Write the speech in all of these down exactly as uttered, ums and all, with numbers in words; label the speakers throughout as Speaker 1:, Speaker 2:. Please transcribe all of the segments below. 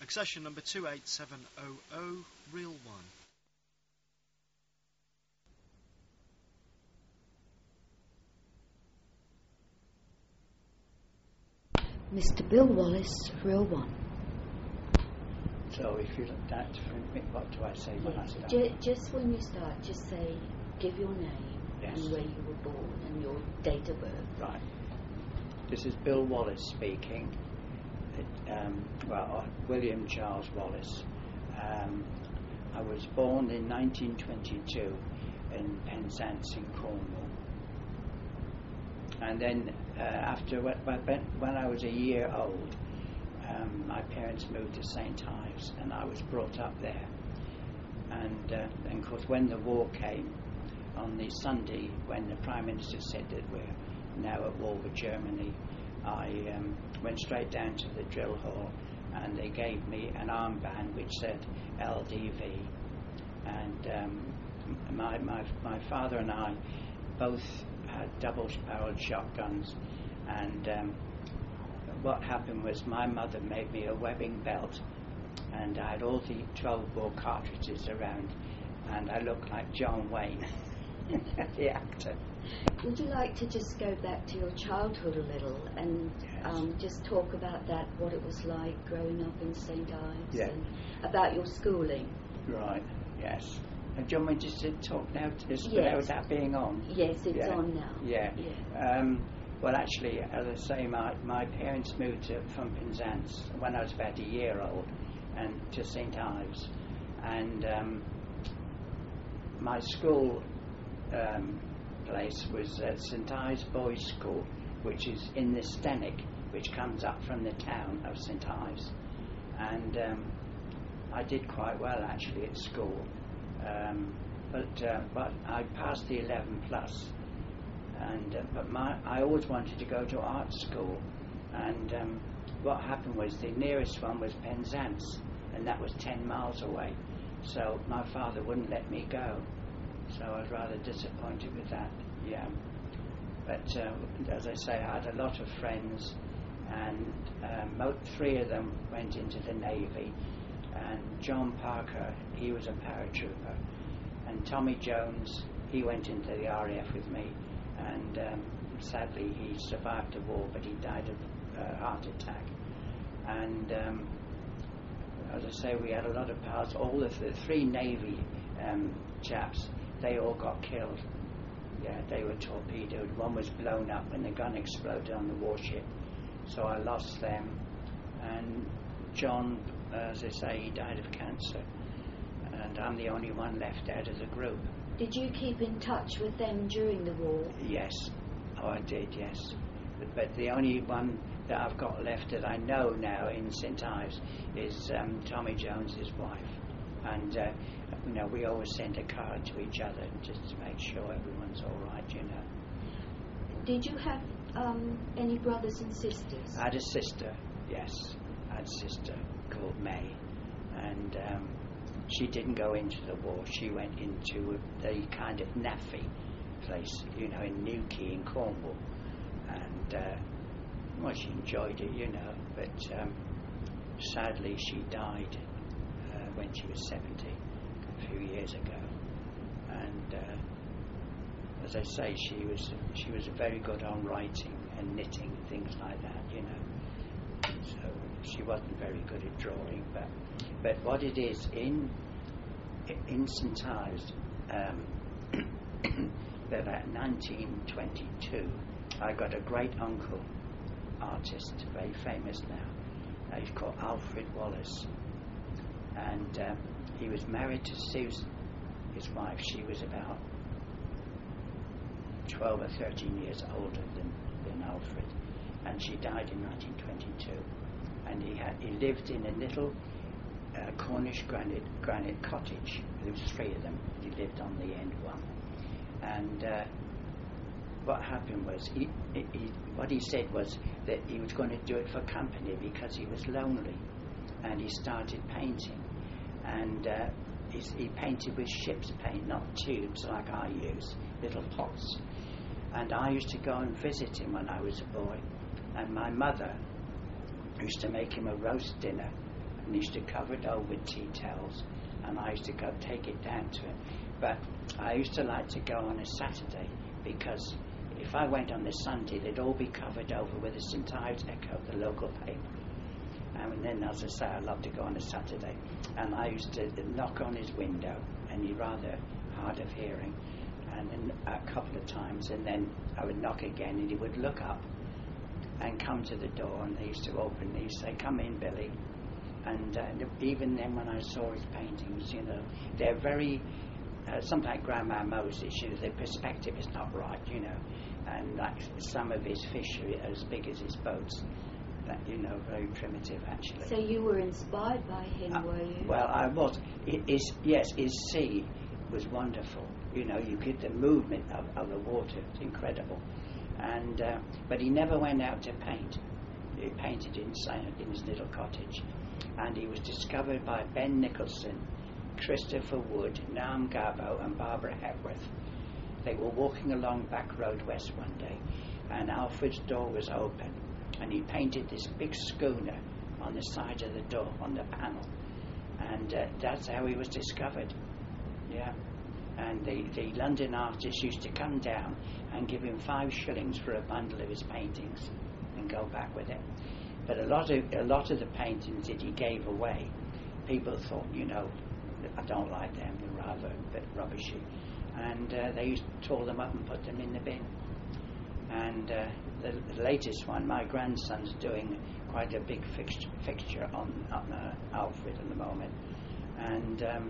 Speaker 1: Accession number two eight seven zero zero, reel one.
Speaker 2: Mister Bill Wallace, reel one.
Speaker 3: So if you look at what do I say when
Speaker 2: yeah.
Speaker 3: I start?
Speaker 2: J- just when you start, just say, give your name
Speaker 3: yes.
Speaker 2: and where you were born and your date of birth.
Speaker 3: Right. This is Bill Wallace speaking. It, um, well, William Charles Wallace. Um, I was born in nineteen twenty-two in Penzance in Cornwall. And then uh, after when I was a year old, um, my parents moved to Saint Ives, and I was brought up there. And, uh, and of course, when the war came, on the Sunday when the Prime Minister said that we're now at war with Germany, I um, went straight down to the drill hall, and they gave me an armband which said L D V. And um, my, my my father and I both had double-barreled shotguns, and um, what happened was my mother made me a webbing belt, and I had all the twelve-bore cartridges around, and I looked like John Wayne, the actor.
Speaker 2: Would you like to just go back to your childhood a little and
Speaker 3: yes.
Speaker 2: um, just talk about that, what it was like growing up in Saint Ives,
Speaker 3: yeah.
Speaker 2: and about your schooling?
Speaker 3: Right, yes. And do you want me just to talk now to this
Speaker 2: yes.
Speaker 3: without that being on?
Speaker 2: Yes, it's
Speaker 3: yeah.
Speaker 2: on now.
Speaker 3: Yeah.
Speaker 2: yeah.
Speaker 3: Um, well, actually, as I say, my, my parents moved to, from Penzance when I was about a year old, and to Saint Ives. And um, my school um, place was at Saint Ives Boys' School, which is in the Stenick, which comes up from the town of Saint Ives. And um, I did quite well, actually, at school. Um, but uh, but I passed the eleven plus, and uh, but my I always wanted to go to art school, and um, what happened was the nearest one was Penzance, and that was ten miles away, so my father wouldn't let me go, so I was rather disappointed with that. Yeah, but uh, as I say, I had a lot of friends, and um, mo- three of them went into the Navy. And John Parker, he was a paratrooper, and Tommy Jones, he went into the R A F with me, and um, sadly he survived the war, but he died of a uh, heart attack. And um, as I say, we had a lot of pals. All of the three Navy um, chaps, they all got killed. Yeah, they were torpedoed. One was blown up when the gun exploded on the warship, so I lost them. And John, as I say, he died of cancer, and I'm the only one left out of the group.
Speaker 2: Did you keep in touch with them during the war?
Speaker 3: Yes, oh I did, yes. But, but the only one that I've got left that I know now in Saint Ives is um, Tommy Jones, his wife. And, uh, you know, we always send a card to each other just to make sure everyone's all right, you know.
Speaker 2: Did you have um, any brothers and sisters?
Speaker 3: I had a sister, yes. I had a sister called May, and um, she didn't go into the war. She went into the kind of NAFI place, you know, in Newquay in Cornwall, and uh, well, she enjoyed it, you know, but um, sadly she died uh, when she was seventy, a few years ago, and uh, as I say, she was she was very good on writing and knitting, things like that, you know. So she wasn't very good at drawing, but but what it is in in Saint Ives, um, about nineteen twenty-two, I got a great uncle, artist, very famous now. Uh, he's called Alfred Wallace, and uh, he was married to Susan, his wife. She was about twelve or thirteen years older than, than Alfred, and she died in nineteen twenty-two. And he had he lived in a little uh, Cornish granite granite cottage. There was three of them. He lived on the end one, and uh, what happened was he, he, he what he said was that he was going to do it for company because he was lonely, and he started painting, and uh, he, he painted with ship's paint, not tubes like I use, little pots. And I used to go and visit him when I was a boy, and my mother used to make him a roast dinner, and he used to cover it over with tea towels, and I used to go take it down to him. But I used to like to go on a Saturday, because if I went on the Sunday, they'd all be covered over with the Saint Ives Echo, the local paper. And then, as I say, I loved to go on a Saturday. And I used to knock on his window, and he's rather hard of hearing, and then a couple of times, and then I would knock again, and he would look up and come to the door, and they used to open, they used to say, "Come in, Billy." And uh, even then, when I saw his paintings, you know, they're very, uh, something like Grandma Moses, you know, the perspective is not right, you know, and like some of his fish are as big as his boats. That, you know, very primitive, actually.
Speaker 2: So you were inspired by him,
Speaker 3: uh,
Speaker 2: were you?
Speaker 3: Well, I was. His, yes, his sea was wonderful. You know, you get the movement of, of the water. It's incredible. And uh, but he never went out to paint. He painted inside in his little cottage. And he was discovered by Ben Nicholson, Christopher Wood, Naum Garbo, and Barbara Hepworth. They were walking along Back Road West one day, and Alfred's door was open, and he painted this big schooner on the side of the door, on the panel. And uh, that's how he was discovered. Yeah. And the, the London artists used to come down and give him five shillings for a bundle of his paintings and go back with it. But a lot of a lot of the paintings that he gave away, people thought, you know, I don't like them, they're rather a bit rubbishy. And uh, they used to tore them up and put them in the bin. And uh, the, the latest one, my grandson's doing quite a big fixture, fixture on, on uh, Alfred at the moment. And um,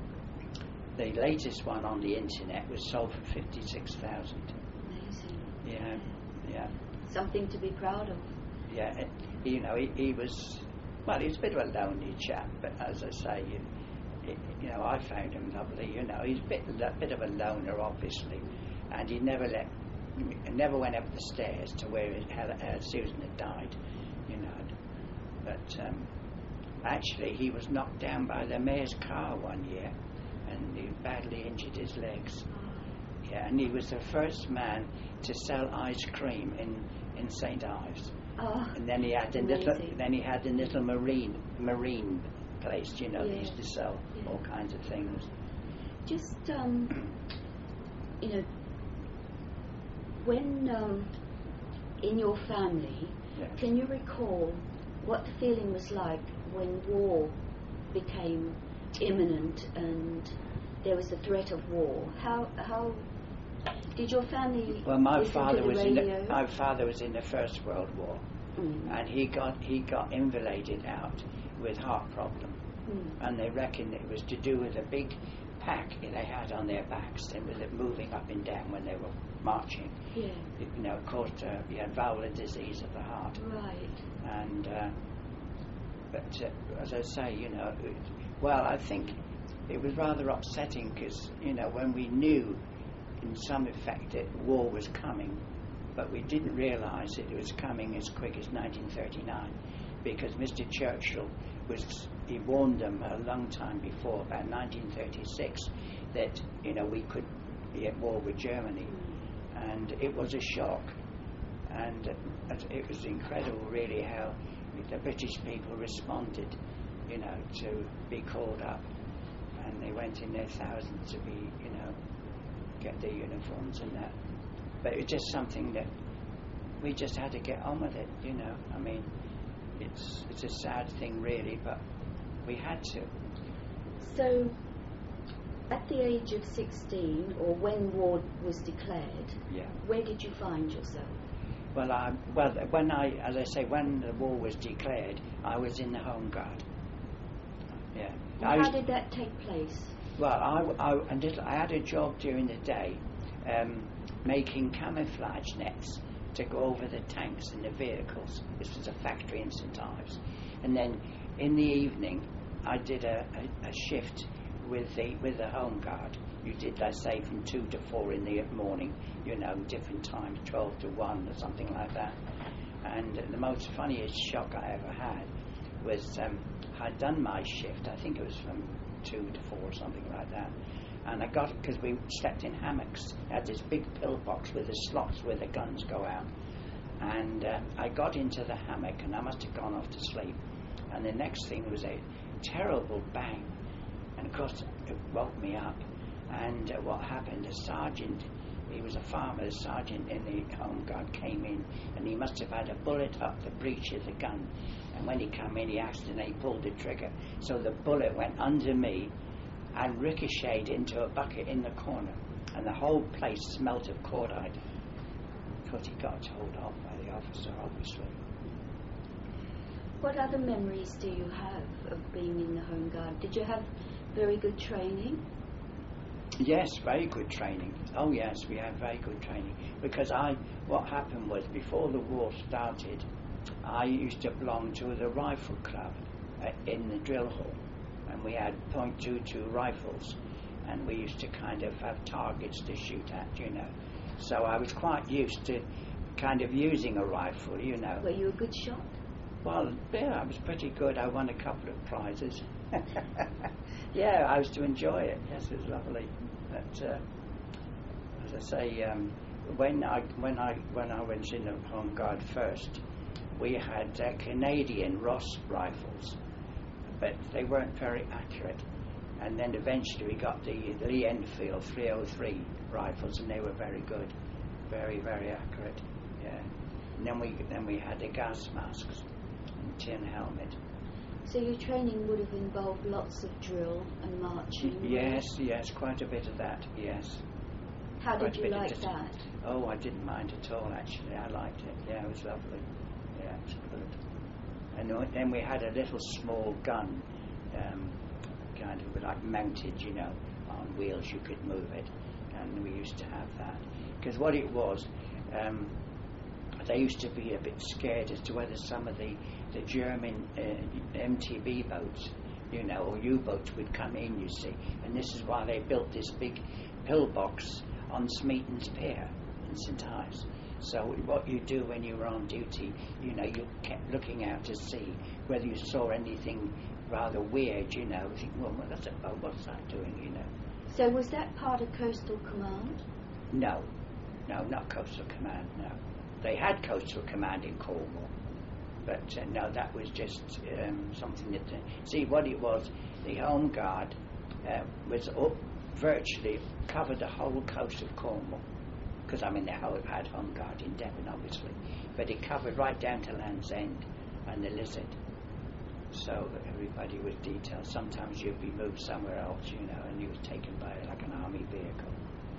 Speaker 3: the latest one on the internet was sold for fifty-six thousand.
Speaker 2: Amazing.
Speaker 3: Yeah, yeah.
Speaker 2: Something to be proud of.
Speaker 3: Yeah, it, you know, he, he was, well, he was a bit of a lonely chap, but as I say, you, it, you know, I found him lovely. You know, he's a bit, a bit of a loner, obviously, and he never let, never went up the stairs to where it had, uh, Susan had died, you know. But um, actually, he was knocked down by the mayor's car one year, and he badly injured his legs. Yeah, and he was the first man to sell ice cream in, in Saint Ives.
Speaker 2: Oh,
Speaker 3: and then he had a little, then he had a little marine marine place, you know,
Speaker 2: yeah.
Speaker 3: they used to sell yeah. all kinds of things.
Speaker 2: Just um, you know, when um, in your family,
Speaker 3: yeah.
Speaker 2: can you recall what the feeling was like when war became imminent and there was the threat of war? How how did your family?
Speaker 3: Well, my
Speaker 2: listen
Speaker 3: father
Speaker 2: to the
Speaker 3: was
Speaker 2: radio?
Speaker 3: in the, my father was in the First World War,
Speaker 2: mm.
Speaker 3: and he got he got invalided out with heart problem,
Speaker 2: mm.
Speaker 3: and they reckon it was to do with a big pack they had on their backs and with it moving up and down when they were marching.
Speaker 2: Yeah.
Speaker 3: It, you know, caused uh, he had valvular disease of the heart.
Speaker 2: Right.
Speaker 3: And uh, but uh, as I say, you know, it, well, I think it was rather upsetting because, you know, when we knew in some effect that war was coming, but we didn't realise that it was coming as quick as nineteen thirty-nine, because Mister Churchill was, he warned them a long time before, about nineteen thirty-six, that, you know, we could be at war with Germany, and it was a shock, and uh, it was incredible really how the British people responded, you know, to be called up, and they went in their thousands to be, you know, get their uniforms and that. But it was just something that we just had to get on with it, you know. I mean, it's it's a sad thing really, but we had to.
Speaker 2: So, at the age of sixteen, or when war was declared,
Speaker 3: yeah.
Speaker 2: where did you find yourself?
Speaker 3: Well, I, well, when I, as I say, when the war was declared, I was in the Home Guard. Yeah.
Speaker 2: And
Speaker 3: I
Speaker 2: how
Speaker 3: was,
Speaker 2: did that take place?
Speaker 3: Well, I, I, I, did, I had a job during the day um, making camouflage nets to go over the tanks and the vehicles. This was a factory in Saint Ives. And then in the evening, I did a, a, a shift with the with the Home Guard. You did, let's say, from two to four in the morning, you know, different times, twelve to one or something like that. And the most funniest shock I ever had was um, I'd done my shift, I think it was from two to four or something like that. And I got it because we slept in hammocks. I had this big pillbox with the slots where the guns go out. And uh, I got into the hammock and I must have gone off to sleep. and the next thing was a terrible bang, and of course it woke me up. And uh, what happened, a sergeant, he was a farmer, the sergeant in the Home Guard came in, and he must have had a bullet up the breech of the gun, and when he came in he accidentally pulled the trigger, so the bullet went under me and ricocheted into a bucket in the corner, and the whole place smelt of cordite. Of course he got told off by the officer, obviously.
Speaker 2: What other memories do you have of being in the Home Guard? Did you have very good training?
Speaker 3: Yes, very good training. Oh yes, we had very good training. Because I, what happened was, before the war started, I used to belong to the rifle club uh, in the drill hall, and we had point two two rifles, and we used to kind of have targets to shoot at, you know. So I was quite used to kind of using a rifle, you know.
Speaker 2: Were you a good shot?
Speaker 3: Well, yeah, I was pretty good. I won a couple of prizes. Yeah, I used to enjoy it. Yes, it was lovely. But uh, as I say, um, when I when I when I went in the Home Guard first, we had uh, Canadian Ross rifles, but they weren't very accurate. And then eventually we got the Lee Enfield three oh three rifles, and they were very good, very very accurate. Yeah. And then we then we had the gas masks and tin helmet.
Speaker 2: So your training would have involved lots of drill and marching?
Speaker 3: Yes, yes, quite a bit of that, yes.
Speaker 2: How
Speaker 3: Quite
Speaker 2: did
Speaker 3: a
Speaker 2: you
Speaker 3: bit of
Speaker 2: like
Speaker 3: dis-
Speaker 2: that?
Speaker 3: Oh, I didn't mind at all, actually. I liked it. Yeah, it was lovely. Yeah, it was good. And then we had a little small gun, um, kind of like mounted, you know, on wheels. You could move it, and we used to have that. Because what it was, um, they used to be a bit scared as to whether some of the, the German uh, M T B boats, you know, or U-boats would come in, you see. And this is why they built this big pillbox on Smeaton's Pier in Saint Ives. So what you do when you were on duty, you know, you kept looking out to see whether you saw anything rather weird, you know. Think, well, what's that, oh, what's that doing, you know?
Speaker 2: So was that part of Coastal Command?
Speaker 3: No, no, not Coastal Command, no. They had Coastal Command in Cornwall, but uh, no, that was just um, something that... Uh, see, what it was, the Home Guard uh, was up, virtually covered the whole coast of Cornwall, because, I mean, they had Home Guard in Devon, obviously, but it covered right down to Land's End and the Lizard, so that everybody was detailed. Sometimes you'd be moved somewhere else, you know, and you was taken by, like, an army vehicle.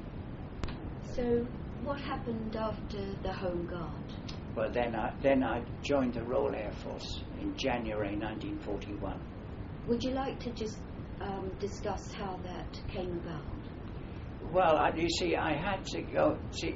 Speaker 2: So what happened after the Home Guard?
Speaker 3: Well, then I, then I joined the Royal Air Force in January nineteen forty-one.
Speaker 2: Would you like to just um, discuss how that came about?
Speaker 3: Well, I, you see, I had to go, see,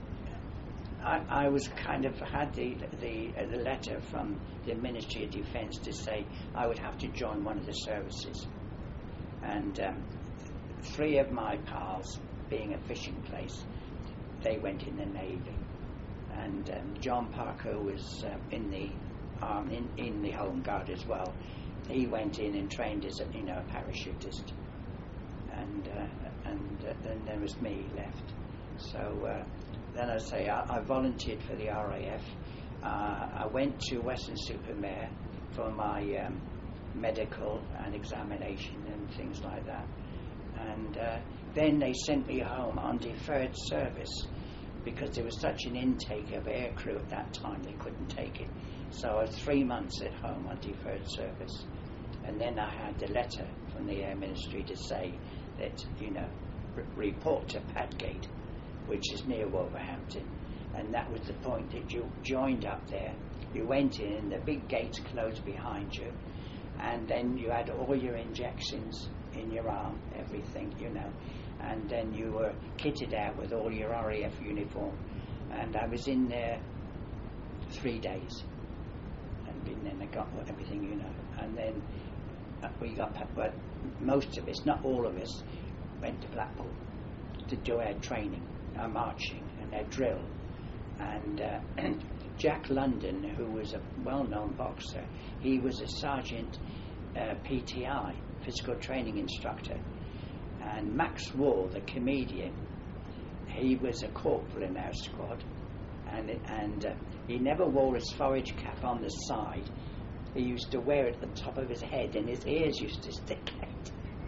Speaker 3: I, I was kind of, had the, the, uh, the letter from the Ministry of Defence to say I would have to join one of the services. And um, three of my pals, being a fishing place, they went in the Navy. And um, John Parker was uh, in the um, in, in the Home Guard as well. He went in and trained as a, you know, a parachutist. And uh, and uh, then there was me left. So uh, then I say I, I volunteered for the R A F. Uh, I went to Weston-super-Mare for my um, medical and examination and things like that. And uh, then they sent me home on deferred service because there was such an intake of aircrew at that time they couldn't take it. So I was three months at home on deferred service. And then I had the letter from the Air Ministry to say that, you know, r- report to Padgate, which is near Wolverhampton. And that was the point that you joined up there. You went in and the big gates closed behind you. And then you had all your injections in your arm, everything, you know. And then you were kitted out with all your R A F uniform. And I was in there three days. And been then I got everything, you know. And then we got, well, most of us, not all of us, went to Blackpool to do our training, our marching and our drill. And uh, Jack London, who was a well-known boxer, he was a sergeant uh, P T I, physical training instructor. And Max Wall, the comedian, he was a corporal in our squad. And, and uh, he never wore his forage cap on the side. he used to wear it at the top of his head, and his ears used to stick out.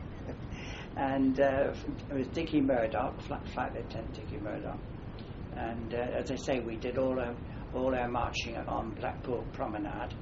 Speaker 3: And uh, it was Dickie Murdoch, Flight, Flight Lieutenant Dickie Murdoch. And uh, as I say, we did all our all our marching on Blackpool Promenade,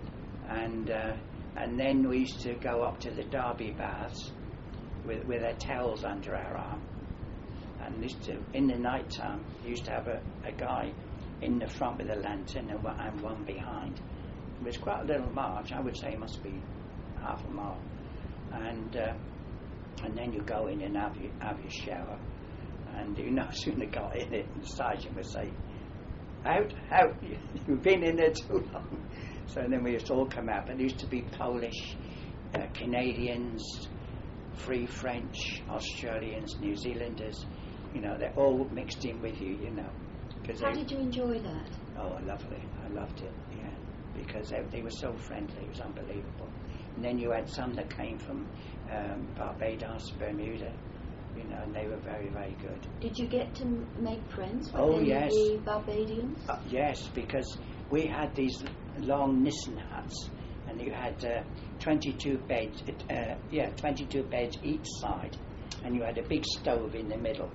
Speaker 3: and uh, and then we used to go up to the Derby Baths with with our towels under our arm. And used to, in the night time, you used to have a, a guy in the front with a lantern and one, and one behind. It was quite a little march. I would say it must be half a mile. And uh, and then you go in and have your, have your shower. And you no sooner got in it, the sergeant would say, out, out, you've been in there too long. So then we used to all come out. But there used to be Polish, uh, Canadians, Free French, Australians, New Zealanders. You know, they're all mixed in with you, you know.
Speaker 2: How did you enjoy that?
Speaker 3: Oh, lovely. I loved it, yeah. Because they, they were so friendly. It was unbelievable. And then you had some that came from um, Barbados, Bermuda, you know, and they were very, very good.
Speaker 2: Did you get to m- make friends with
Speaker 3: oh,
Speaker 2: any
Speaker 3: yes.
Speaker 2: of the Barbadians?
Speaker 3: Uh, yes, because we had these long Nissen huts, and you had uh, twenty-two beds, uh, yeah, twenty-two beds each side, and you had a big stove in the middle.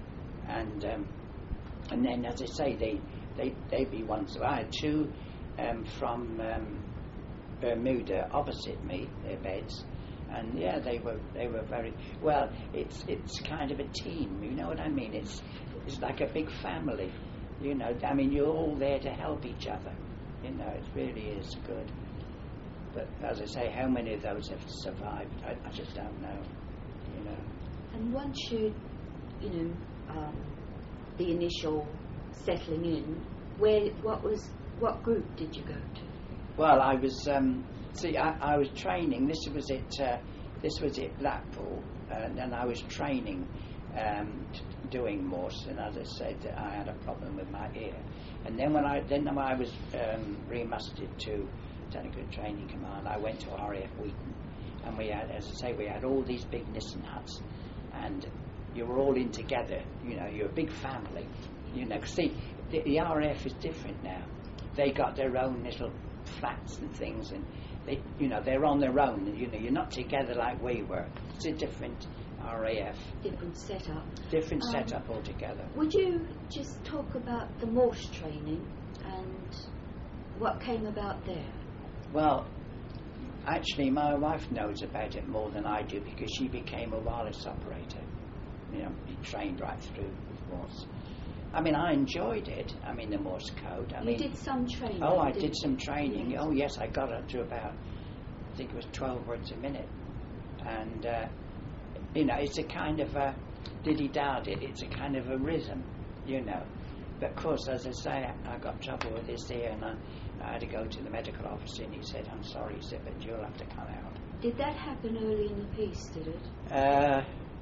Speaker 3: And um, and then, as I say, they they they'd be ones. So I had two um, from um, Bermuda opposite me, their beds, and yeah, they were they were very well. It's it's kind of a team, you know what I mean? It's it's like a big family, you know. I mean, you're all there to help each other, you know. It really is good. But as I say, how many of those have survived? I, I just don't know, you know.
Speaker 2: And once you, you know. Um, the initial settling in, where what was what group did you go to?
Speaker 3: Well, I was um, see, I, I was training. This was at uh, this was at Blackpool, and then I was training, um, t- doing Morse. And as I said, I had a problem with my ear. And then when I then when I was um, remustered to Technical Training Command, I went to R A F Wheaton, and we had, as I say, we had all these big Nissen huts, and you were all in together, you know, you're a big family, you know. See, the, the R A F is different now. They got their own little flats and things, and they, you know, they're on their own, you know, you're not together like we were. It's a different R A F.
Speaker 2: Different setup.
Speaker 3: Different
Speaker 2: um,
Speaker 3: setup altogether.
Speaker 2: Would you just talk about the Morse training and what came about there?
Speaker 3: Well, actually, my wife knows about it more than I do because she became a wireless operator. You know, he trained right through with Morse. I mean, I enjoyed it. I mean, the Morse code. I
Speaker 2: you
Speaker 3: mean,
Speaker 2: did some training.
Speaker 3: Oh, I
Speaker 2: did
Speaker 3: did some training.
Speaker 2: Yes.
Speaker 3: Oh, yes, I got up to about, I think it was twelve words a minute. And, uh, you know, it's a kind of a, diddy-dad it, it's a kind of a rhythm, you know. But, of course, as I say, I, I got trouble with this ear, and I, I had to go to the medical officer, and he said, I'm sorry, he said, but you'll have to come out.
Speaker 2: Did that happen early in the piece, did it?
Speaker 3: Uh...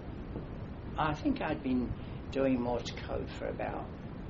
Speaker 3: I think I'd been doing Morse code for about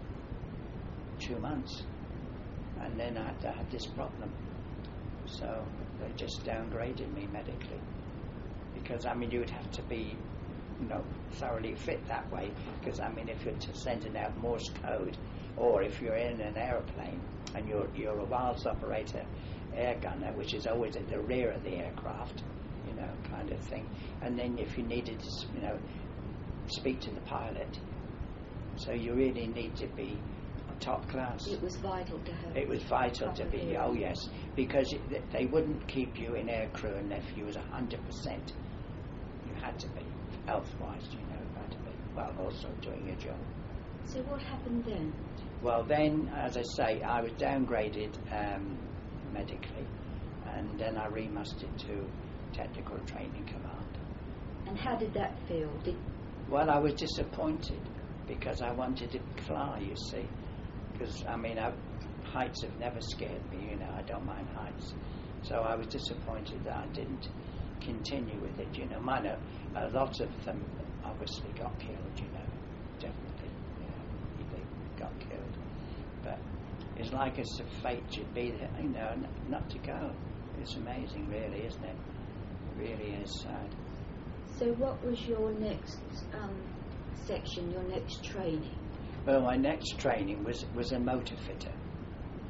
Speaker 3: two months, and then I had, I had this problem. So they just downgraded me medically, because I mean you would have to be, you know, thoroughly fit that way. Because I mean, if you're to sending out Morse code, or if you're in an aeroplane and you're you're a wireless operator, air gunner, which is always at the rear of the aircraft, you know, kind of thing. And then if you needed to, you know, speak to the pilot, so you really need to be top class.
Speaker 2: It was vital to have.
Speaker 3: It was vital to be,
Speaker 2: hearing.
Speaker 3: oh yes, because it, they wouldn't keep you in air crew unless you was a hundred percent. You had to be, health-wise, you know, had to be, while also doing your job.
Speaker 2: So what happened then?
Speaker 3: Well then, as I say, I was downgraded um, medically, and then I remustered to Technical Training Command.
Speaker 2: And how did that feel? Did
Speaker 3: Well, I was disappointed because I wanted to fly, you see. Because, I mean, I, heights have never scared me, you know, I don't mind heights. So I was disappointed that I didn't continue with it, you know. Mine, a, a lot of them obviously got killed, you know, definitely, you know, they got killed. But it's like it's a fate to be there, you know, n- not to go. It's amazing, really, isn't it? It really is sad.
Speaker 2: So what was your next um, section, your next training?
Speaker 3: Well, my next training was was a motor fitter,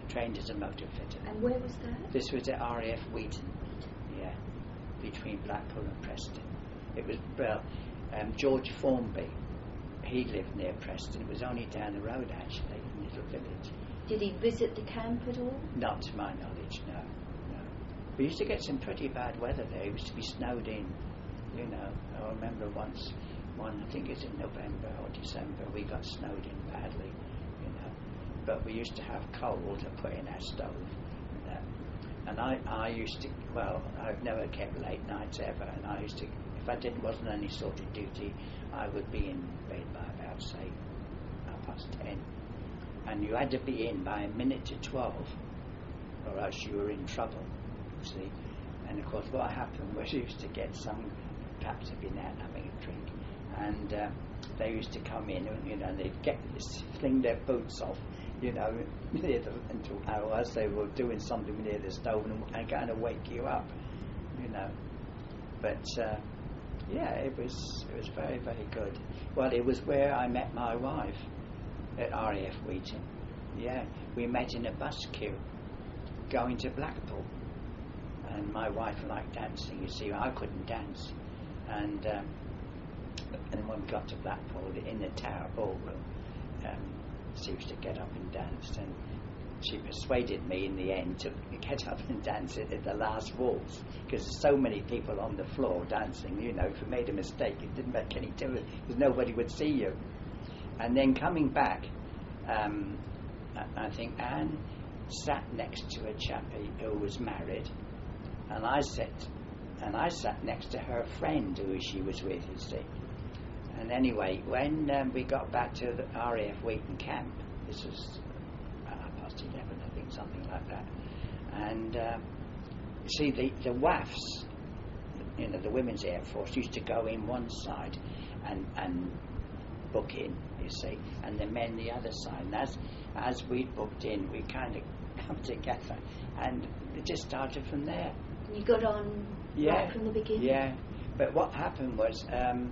Speaker 3: trained as a motor fitter.
Speaker 2: And where was that?
Speaker 3: This was at R A F Wheaton, yeah, between Blackpool and Preston. It was, well, um, George Formby, he lived near Preston. It was only down the road, actually, in a little village.
Speaker 2: Did he visit the camp at all?
Speaker 3: Not to my knowledge, no, no. We used to get some pretty bad weather there. It used to be snowed in, you know. I remember once, one, I think it's in November or December, we got snowed in badly, you know. But we used to have coal to put in our stove. And, uh, and I, I used to, well, I've never kept late nights ever, and I used to, if I didn't, wasn't any sort of duty, I would be in bed by about, say, half past ten. And you had to be in by a minute to twelve, or else you were in trouble, you see. And of course what happened was you used to get some, perhaps had been out having a drink, and uh, they used to come in, and, you know, and they'd get this, fling their boots off, you know, near the, until hours they were doing something near the stove and, and going to wake you up, you know. But uh, yeah, it was it was very, very good. Well, it was where I met my wife, at R A F Wheaton. Yeah, we met in a bus queue going to Blackpool, and my wife liked dancing. You see, I couldn't dance, and um, and when we got to Blackpool, in the Tower Ballroom, um, she used to get up and dance, and she persuaded me in the end to get up and dance at, at the last waltz, because there's so many people on the floor dancing. You know, if you made a mistake, it didn't make any difference because nobody would see you. And then coming back, um, I, I think Anne sat next to a chappie who was married, and I sat, and I sat next to her friend who she was with, you see. And anyway, when um, we got back to the R A F Wheaton camp, this was uh, past eleven, I think, something like that. And uh, you see, the the W A Fs, you know, the Women's Air Force, used to go in one side and and book in, you see, and the men the other side. And as as we booked in, we kind of come together, and it just started from there.
Speaker 2: You got on
Speaker 3: yeah,
Speaker 2: right from the beginning?
Speaker 3: Yeah, but what happened was, um,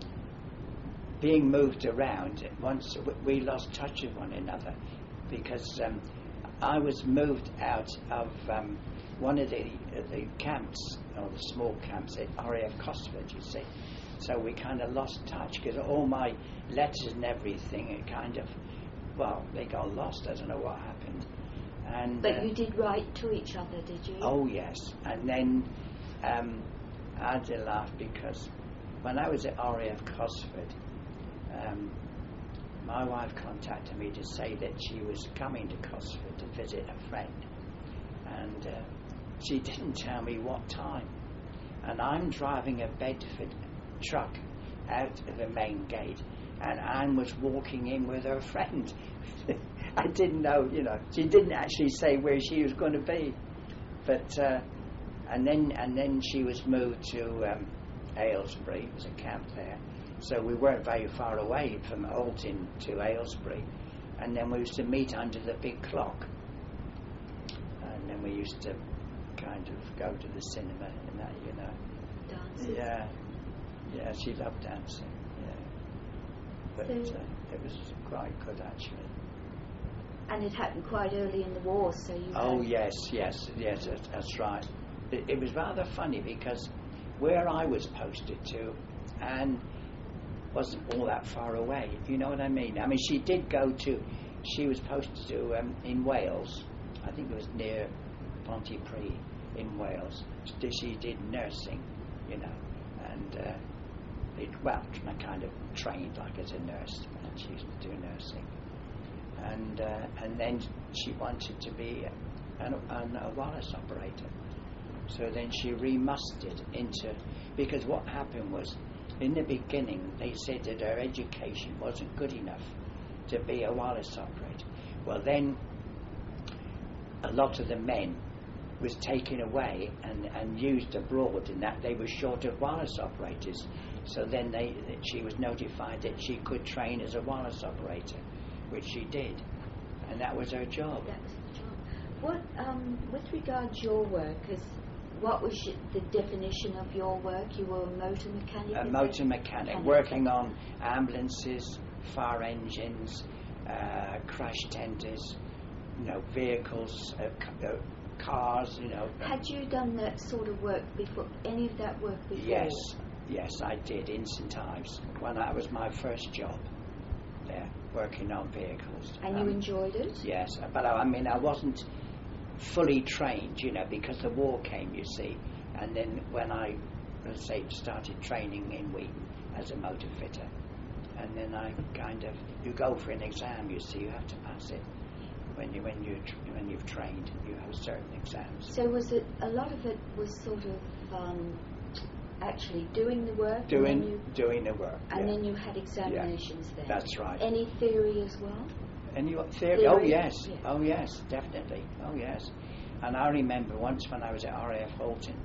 Speaker 3: being moved around, once we lost touch of one another, because um, I was moved out of um, one of the uh, the camps, or the small camps at R A F Cosford, you see. So we kind of lost touch, because all my letters and everything, it kind of, well, they got lost. I don't know what happened. And
Speaker 2: but
Speaker 3: uh,
Speaker 2: you did write to each other, did you?
Speaker 3: Oh yes. And then um, I had to laugh, because when I was at R A F Cosford, um, my wife contacted me to say that she was coming to Cosford to visit a friend, and uh, she didn't tell me what time. And I'm driving a Bedford truck out of the main gate, and Anne was walking in with her friend. I didn't know, you know, she didn't actually say where she was going to be, but uh, and then and then she was moved to um, Aylesbury. It was a camp there, so we weren't very far away from Alton to Aylesbury, and then we used to meet under the big clock, and then we used to kind of go to the cinema and that, you know.
Speaker 2: Dances.
Speaker 3: Yeah, yeah, she loved dancing. Yeah, but
Speaker 2: So,
Speaker 3: uh, it was quite good actually.
Speaker 2: and it happened quite early in the war, so you.
Speaker 3: Oh
Speaker 2: had
Speaker 3: yes, yes, yes, that's, that's right. It, it was rather funny, because where I was posted to, Anne wasn't all that far away. You know what I mean? I mean, she did go to. She was posted to um, in Wales. I think it was near Pontypridd in Wales. She, she did nursing, you know, and uh, it, well, I kind of trained like as a nurse, and she used to do nursing. And uh, and then she wanted to be an, an, a wireless operator. So then she remustered into, because what happened was, in the beginning they said that her education wasn't good enough to be a wireless operator. Well, then a lot of the men was taken away and, and used abroad, and that they were short of wireless operators. So then they, she was notified that she could train as a wireless operator, which she did, and that was her job.
Speaker 2: That was the job. What, um, with regard to your work, is what was your, the definition of your work? You were a motor mechanic.
Speaker 3: A
Speaker 2: is
Speaker 3: motor
Speaker 2: it?
Speaker 3: mechanic,
Speaker 2: Mechanic.
Speaker 3: working on ambulances, fire engines, uh, crash tenders, you know, vehicles, uh, c- uh, cars, you know.
Speaker 2: Had you done that sort of work before, any of that work before?
Speaker 3: Yes, yes, I did in Saint Ives. When that was my first job there, working on vehicles.
Speaker 2: And
Speaker 3: um,
Speaker 2: you enjoyed it?
Speaker 3: Yes, but I, I mean, I wasn't fully trained, you know, because the war came, you see. And then when I, let's say, started training in Wheaton as a motor fitter, and then I kind of, you go for an exam, you see, you have to pass it. When you when you when you've trained, you have certain exams.
Speaker 2: So was it a lot of it was sort of um, actually doing the work,
Speaker 3: Doing
Speaker 2: and then you,
Speaker 3: doing the work,
Speaker 2: and
Speaker 3: yeah.
Speaker 2: then you had examinations
Speaker 3: Yeah,
Speaker 2: there.
Speaker 3: that's right.
Speaker 2: Any theory as well?
Speaker 3: And you theory?
Speaker 2: Theory?
Speaker 3: Oh yes,
Speaker 2: Yes.
Speaker 3: oh yes, definitely, oh yes. And I remember once when I was at R A F Halton,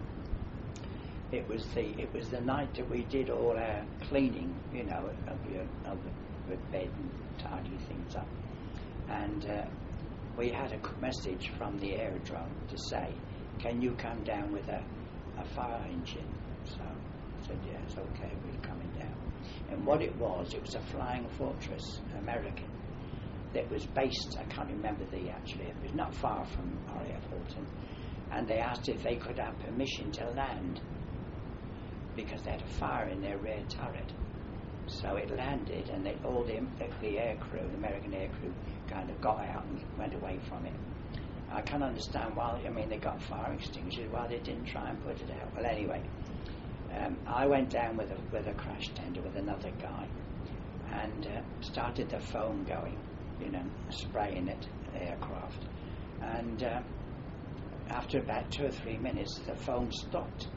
Speaker 3: it was the it was the night that we did all our cleaning, you know, of the, of the, the bed and tidy things up, and uh, we had a message from the aerodrome to say, "Can you come down with a, a fire engine?" So I said, "Yes, okay, we're coming down." And what it was, it was a Flying Fortress, American, that was based, I can't remember the actually, it was not far from R A F Halton, and they asked if they could have permission to land because they had a fire in their rear turret. So it landed, and they, all the, the air crew, the American air crew, kind of got out and went away from it. I can't understand why, I mean, they got fire extinguishers, why they didn't try and put it out. Well, anyway, um, I went down with a, with a crash tender with another guy and uh, started the foam going, you know, spraying it, the aircraft. And uh, after about two or three minutes, the foam stopped.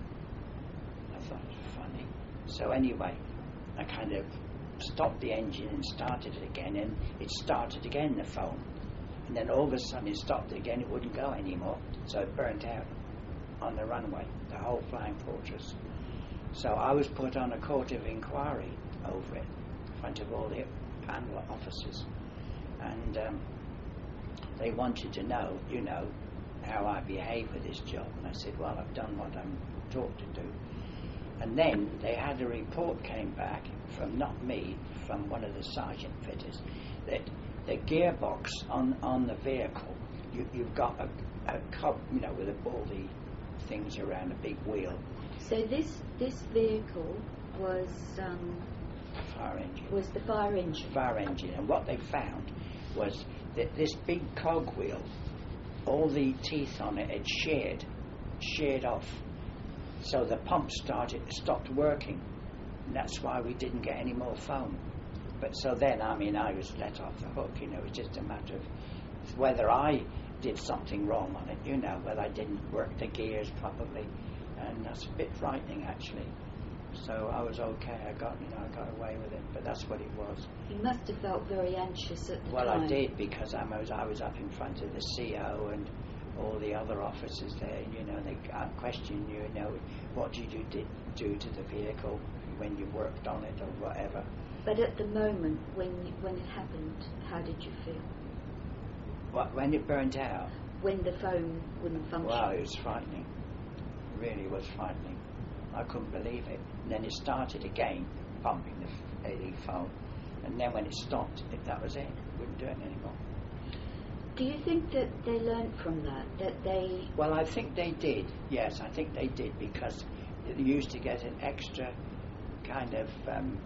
Speaker 3: I thought it was funny. So anyway, I kind of stopped the engine and started it again, and it started again, the foam. And then all of a sudden it stopped again, it wouldn't go anymore. So it burnt out on the runway, the whole Flying Fortress. So I was put on a court of inquiry over it, in front of all the panel officers. And um, they wanted to know, you know, how I behave with this job. And I said, well, I've done what I'm taught to do. And then they had a report came back from, not me, from one of the sergeant fitters, that the gearbox on, on the vehicle, you, you've got a, a cob, you know, with all the things around a big wheel.
Speaker 2: So this this vehicle was um,
Speaker 3: Fire engine.
Speaker 2: was the fire engine.
Speaker 3: Fire engine. And what they found was that this big cogwheel, all the teeth on it had sheared, sheared off. So the pump started, stopped working. And that's why we didn't get any more foam. But so then, I mean, I was let off the hook, you know, it was just a matter of whether I did something wrong on it, you know, whether I didn't work the gears properly. And that's a bit frightening, actually. So I was okay, I got, you know, I got away with it, but that's what it was.
Speaker 2: You must have felt very anxious at the
Speaker 3: Well,
Speaker 2: time.
Speaker 3: I did, because I was, I was up in front of the C O and all the other officers there, you know, they questioned you, you know, what did you did, do to the vehicle when you worked on it or whatever.
Speaker 2: But at the moment, when when it happened, how did you feel?
Speaker 3: What, when it burnt out?
Speaker 2: When the phone wouldn't function?
Speaker 3: Well, it was frightening. It really was frightening. I couldn't believe it. And then it started again, pumping the, the phone. And then when it stopped, it, that was it. It wouldn't do it anymore.
Speaker 2: Do you think that they learned from that? That they...
Speaker 3: Well, I think they did. Yes, I think they did, because they used to get an extra kind of um,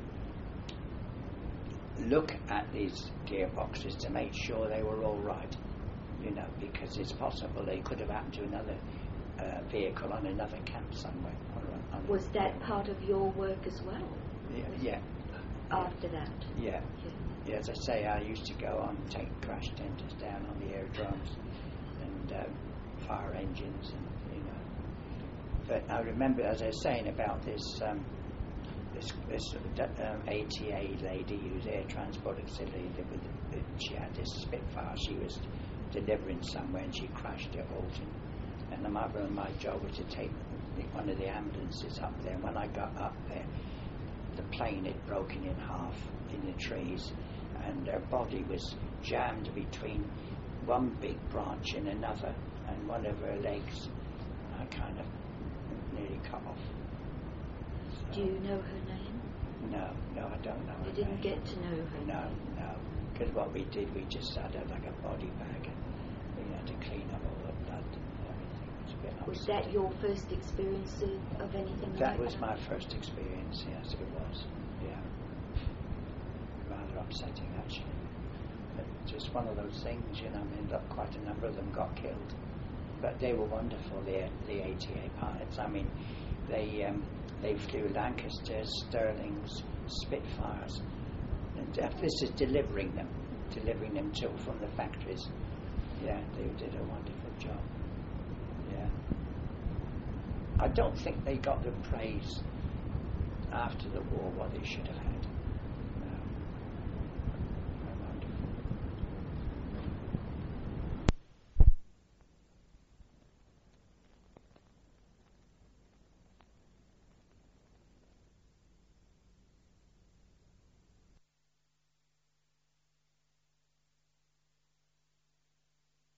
Speaker 3: look at these gearboxes to make sure they were all right, you know, because it's possible they could have happened to another uh, vehicle on another camp somewhere. On, on
Speaker 2: Was that part of your work as well?
Speaker 3: Yeah, yeah.
Speaker 2: After that?
Speaker 3: Yeah.
Speaker 2: Yeah.
Speaker 3: Yeah, as I say, I used to go on and take crash tenders down on the aerodromes and uh, fire engines, and you know. But I remember, as I was saying about this um, this, this um, A T A lady who's air transport auxiliary, that with the, she had this Spitfire. She was delivering somewhere and she crashed at Halton. And my, my job was to take the, one of the ambulances up there. And when I got up there, the plane had broken in half in the trees, and her body was jammed between one big branch and another, and one of her legs I kind of nearly cut off. So,
Speaker 2: Do you know her name?
Speaker 3: no, no, I don't know
Speaker 2: You
Speaker 3: her
Speaker 2: didn't
Speaker 3: name.
Speaker 2: get to know her
Speaker 3: No,
Speaker 2: name?
Speaker 3: no, because what we did, we just had a, like a body bag, and we had to clean up all the blood and everything. It was a bit
Speaker 2: Was
Speaker 3: upsetting.
Speaker 2: that your first experience of, of anything
Speaker 3: That
Speaker 2: like
Speaker 3: was
Speaker 2: that?
Speaker 3: my first experience, yes, it was. Yeah. Rather upsetting, actually. But just one of those things, you know, I mean, look, quite a number of them got killed. But they were wonderful, the, the A T A pilots. I mean, they um, they flew Lancasters, Stirlings, Spitfires. And uh, this is delivering them, delivering them to from the factories. Yeah, they did a wonderful job. Yeah. I don't think they got the praise after the war what they should have had.